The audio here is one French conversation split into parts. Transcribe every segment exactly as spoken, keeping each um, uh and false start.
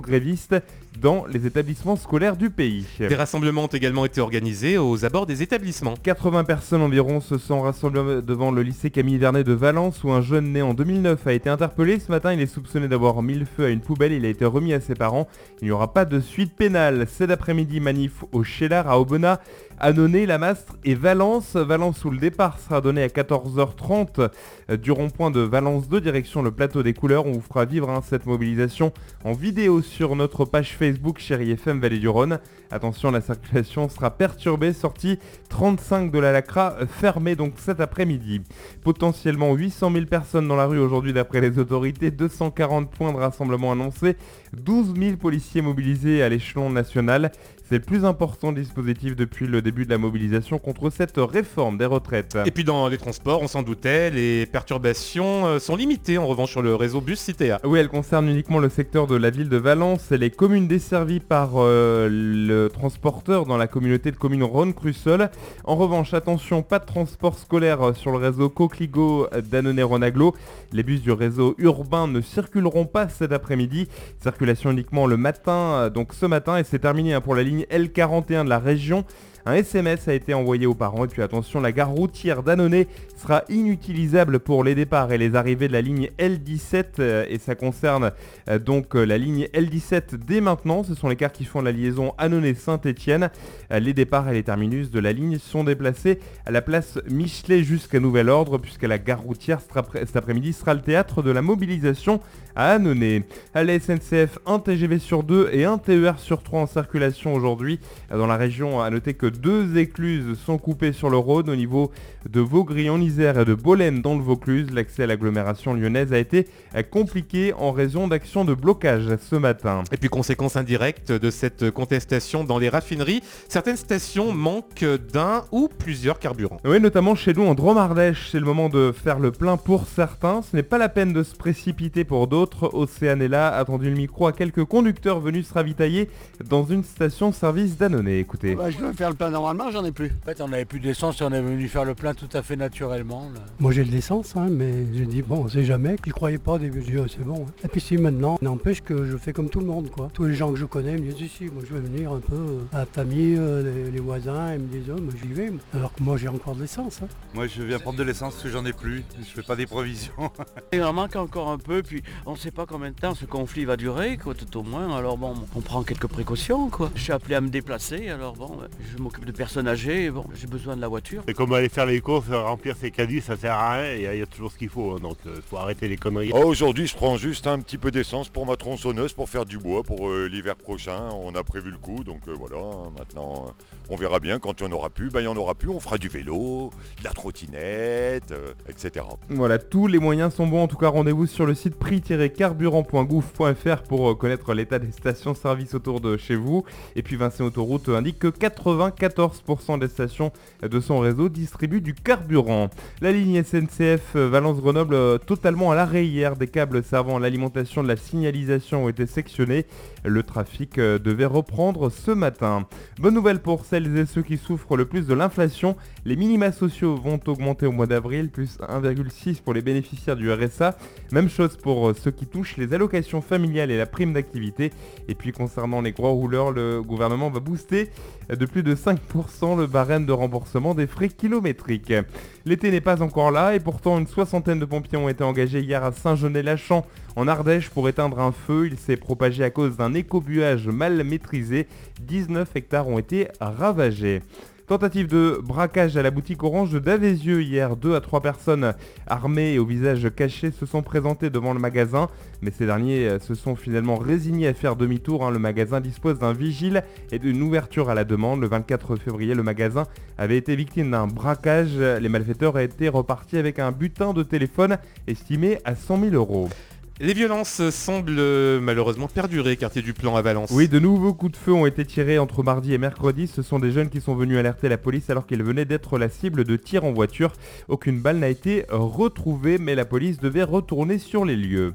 grévistes dans les établissements scolaires du pays. Des rassemblements ont également été organisés aux abords des établissements. quatre-vingts personnes environ se sont rassemblées devant le lycée Camille Vernet de Valence où un jeune né en deux mille neuf a été interpellé. Ce matin, il est soupçonné d'avoir mis le feu à une poubelle. Il a été remis à ses parents. Il n'y aura pas de suite pénale. Cet après-midi, manif au Chélar, à Aubenas, Annonay, La Mastre et Valence. Valence où le départ sera donné à quatorze heures trente du rond-point de Valence deux, direction le plateau des couleurs. On vous fera vivre hein, cette mobilisation en vidéo sur notre page Facebook Chérie F M Vallée du Rhône. Attention, la circulation sera perturbée. Sortie trente-cinq de la Lacra fermée donc cet après-midi. Potentiellement huit cent mille personnes dans la rue aujourd'hui d'après les autorités. deux cent quarante points de rassemblement annoncés. douze mille policiers mobilisés à l'échelon national. C'est le plus important dispositif depuis le début de la mobilisation contre cette réforme des retraites. Et puis dans les transports, on s'en doutait, les perturbations sont limitées en revanche sur le réseau bus Cité A. Oui, elles concernent uniquement le secteur de la ville de Valence et les communes desservies par euh, le transporteur dans la communauté de communes Rhône-Crussol. En revanche, attention, pas de transport scolaire sur le réseau Coquelicot d'Annonay-Rhône-Agglo. Les bus du réseau urbain ne circuleront pas cet après-midi. Circulation uniquement le matin, donc ce matin, et c'est terminé pour la ligne L quarante et un de la région. Un S M S a été envoyé aux parents et puis attention, la gare routière d'Annonay sera inutilisable pour les départs et les arrivées de la ligne L dix-sept euh, et ça concerne euh, donc euh, la ligne L dix-sept dès maintenant. Ce sont les cars qui font la liaison Annonay-Saint-Étienne. Euh, les départs et les terminus de la ligne sont déplacés à la place Michelet jusqu'à nouvel ordre puisque la gare routière cet après-midi sera le théâtre de la mobilisation à Annonay. À la S N C F, un T G V sur deux et un T E R sur trois en circulation aujourd'hui. Dans la région, à noter que deux écluses sont coupées sur le Rhône au niveau de Vaugry en Isère et de Bolène dans le Vaucluse. L'accès à l'agglomération lyonnaise a été compliqué en raison d'actions de blocage ce matin. Et puis conséquence indirecte de cette contestation dans les raffineries, certaines stations manquent d'un ou plusieurs carburants. Oui, notamment chez nous en Drôme-Ardèche, c'est le moment de faire le plein pour certains. Ce n'est pas la peine de se précipiter pour d'autres. Océane est là, a tendu le micro à quelques conducteurs venus se ravitailler dans une station-service d'Annonay. Écoutez. Bah, je dois faire le plein normalement, j'en ai plus. En fait, on n'avait plus d'essence et on est venu faire le plein tout à fait naturellement. Là. Moi j'ai de l'essence, hein, mais j'ai dit bon, on sait jamais. Je croyais pas au début, je dis oh, c'est bon. Hein. Et puis si maintenant, n'empêche que je fais comme tout le monde, quoi. Tous les gens que je connais me disent ici, moi je vais venir un peu euh, à la famille, euh, les, les voisins, ils me disent oh, moi j'y vais. Alors que moi j'ai encore de l'essence. Hein. Moi je viens prendre de l'essence parce que j'en ai plus. Je fais pas des provisions. Il en manque encore un peu, puis on ne sait pas combien de temps ce conflit va durer, quoi, tout au moins. Alors bon, on prend quelques précautions, quoi. Je suis appelé à me déplacer, alors bon, je m'occupe de personnes âgées, et bon, j'ai besoin de la voiture. C'est comme aller faire les courses, remplir ses caddies, ça sert à rien, il y, y a toujours ce qu'il faut, hein, donc il euh, faut arrêter les conneries. Oh, aujourd'hui, je prends juste un petit peu d'essence pour ma tronçonneuse, pour faire du bois pour euh, l'hiver prochain. On a prévu le coup, donc euh, voilà, maintenant, euh, on verra bien quand il n'y en aura plus, ben il n'y en aura plus, on fera du vélo, de la trottinette, euh, et cetera. Voilà, tous les moyens sont bons, en tout cas rendez-vous sur le site prix tiret carburant point gouv point f r pour euh, connaître l'état des stations-service autour de chez vous. Et puis Vinci Autoroute indique que quatre-vingt-quatorze pour cent des stations de son réseau distribuent du carburant. La ligne S N C F Valence-Grenoble euh, totalement à l'arrêt hier. Des câbles servant à l'alimentation de la signalisation ont été sectionnés. Le trafic euh, devait reprendre ce matin. Bonne nouvelle pour celles et ceux qui souffrent le plus de l'inflation. Les minima sociaux vont augmenter au mois d'avril, plus un virgule six pour les bénéficiaires du R S A. Même chose pour ceux qui touchent les allocations familiales et la prime d'activité. Et puis concernant les gros rouleurs, le gouvernement va booster de plus de cinq pour cent le barème de remboursement des frais kilométriques. L'été n'est pas encore là et pourtant une soixantaine de pompiers ont été engagés hier à Saint-Genès-Lachamp en Ardèche pour éteindre un feu. Il s'est propagé à cause d'un écobuage mal maîtrisé. dix-neuf hectares ont été ravagés. Tentative de braquage à la boutique Orange de Davézieux hier. Deux à trois personnes armées et au visage caché se sont présentées devant le magasin. Mais ces derniers se sont finalement résignés à faire demi-tour. Le magasin dispose d'un vigile et d'une ouverture à la demande. Le vingt-quatre février, le magasin avait été victime d'un braquage. Les malfaiteurs ont été repartis avec un butin de téléphone estimé à cent mille euros. Les violences semblent malheureusement perdurer, quartier du Plan à Valence. Oui, de nouveaux coups de feu ont été tirés entre mardi et mercredi. Ce sont des jeunes qui sont venus alerter la police alors qu'ils venaient d'être la cible de tirs en voiture. Aucune balle n'a été retrouvée, mais la police devait retourner sur les lieux.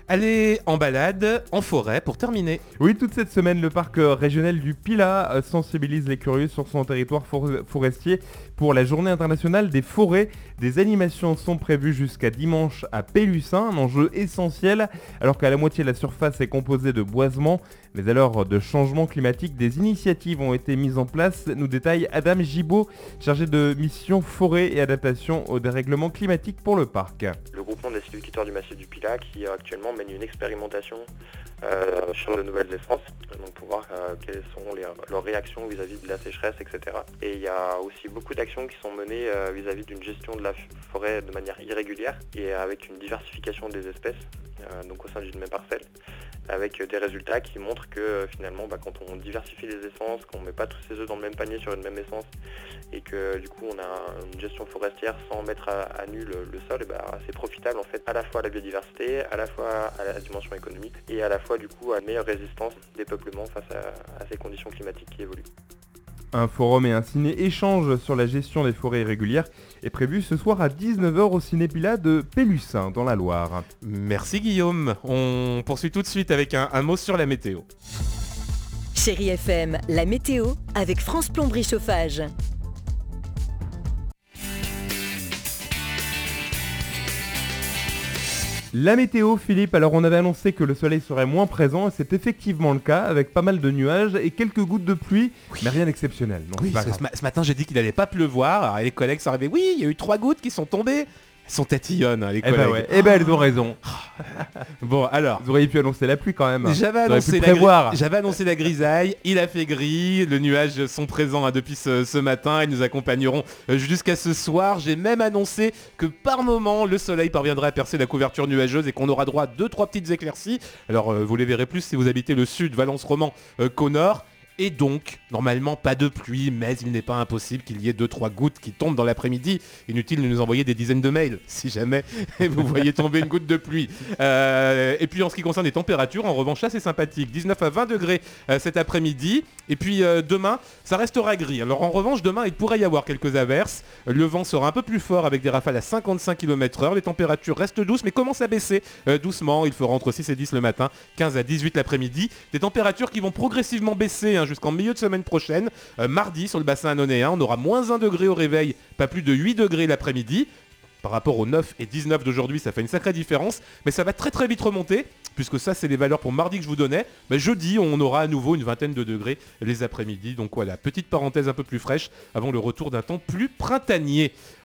Allez en balade, en forêt pour terminer. Oui, toute cette semaine, le parc euh, régional du Pilat euh, sensibilise les curieux sur son territoire for- forestier pour la journée internationale des forêts. Des animations sont prévues jusqu'à dimanche à Pélussin, un enjeu essentiel alors qu'à la moitié de la surface est composée de boisements. Mais à l'heure de changement climatique, des initiatives ont été mises en place, nous détaille Adam Gibaud, chargé de mission forêt et adaptation au dérèglement climatique pour le parc. Le groupement des sylviculteurs du massif du Pilat qui euh, actuellement mène une expérimentation euh, sur de nouvelles essences, donc pour voir euh, quelles sont les, leurs réactions vis-à-vis de la sécheresse, et cetera. Et il y a aussi beaucoup d'actions qui sont menées euh, vis-à-vis d'une gestion de la forêt de manière irrégulière et avec une diversification des espèces, euh, donc au sein d'une même parcelle, avec des résultats qui montrent que euh, finalement bah, quand on diversifie les essences, qu'on ne met pas tous ses œufs dans le même panier sur une même essence et que du coup on a une gestion forestière sans mettre à, à nu le, le sol, et bah, c'est profitable en fait à la fois à la biodiversité, à la fois à la dimension économique et à la fois du coup à une meilleure résistance des peuplements face à, à ces conditions climatiques qui évoluent. Un forum et un ciné-échange sur la gestion des forêts irrégulières est prévu ce soir à dix-neuf heures au Ciné-Pilat de Pélussin dans la Loire. Merci Guillaume. On poursuit tout de suite avec un, un mot sur la météo. Chérie F M, la météo avec France Plomberie Chauffage. La météo, Philippe, alors on avait annoncé que le soleil serait moins présent et c'est effectivement le cas avec pas mal de nuages et quelques gouttes de pluie, oui. Mais rien d'exceptionnel. Non, oui, ce, ce matin j'ai dit qu'il n'allait pas pleuvoir, alors les collègues sont arrivés, oui, il y a eu trois gouttes qui sont tombées. Elles sont tatillonnes, hein, les eh collègues. Ben ouais. Eh ben elles ont raison. Bon, alors. Vous auriez pu annoncer la pluie quand même. J'avais annoncé, la gri- J'avais annoncé la grisaille, il a fait gris, les nuages sont présents hein, depuis ce, ce matin, ils nous accompagneront euh, jusqu'à ce soir. J'ai même annoncé que par moment, le soleil parviendrait à percer la couverture nuageuse et qu'on aura droit à deux trois petites éclaircies. Alors, euh, vous les verrez plus si vous habitez le sud, Valence-Roman, euh, qu'au nord. Et donc, normalement, pas de pluie, mais il n'est pas impossible qu'il y ait deux trois gouttes qui tombent dans l'après-midi. Inutile de nous envoyer des dizaines de mails, si jamais vous voyez tomber une goutte de pluie. Euh, et puis, en ce qui concerne les températures, en revanche, ça c'est sympathique. dix-neuf à vingt degrés euh, cet après-midi. Et puis, euh, demain, ça restera gris. Alors, en revanche, demain, il pourrait y avoir quelques averses. Le vent sera un peu plus fort avec des rafales à cinquante-cinq kilomètres heure. Les températures restent douces, mais commencent à baisser euh, doucement. Il fera entre six et dix le matin, quinze à dix-huit l'après-midi. Des températures qui vont progressivement baisser, hein, jusqu'en milieu de semaine prochaine. Euh, mardi, sur le bassin annonéen, on aura moins un degré au réveil, pas plus de huit degrés l'après-midi. Par rapport aux neuf et dix-neuf d'aujourd'hui, ça fait une sacrée différence, mais ça va très très vite remonter, puisque ça c'est les valeurs pour mardi que je vous donnais. Mais jeudi, on aura à nouveau une vingtaine de degrés les après-midi. Donc voilà, petite parenthèse un peu plus fraîche avant le retour d'un temps plus printanier.